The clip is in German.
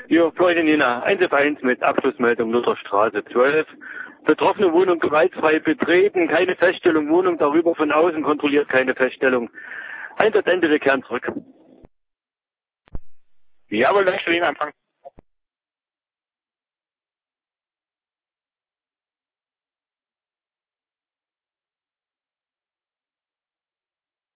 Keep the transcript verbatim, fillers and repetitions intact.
Hier, Freundin Nina, eins F eins mit Abschlussmeldung Lutherstraße zwölf. Betroffene Wohnung gewaltfrei betreten, keine Feststellung, Wohnung darüber von außen kontrolliert, keine Feststellung. Einsatzende, wir kehren zurück. Jawohl, danke für den Anfang.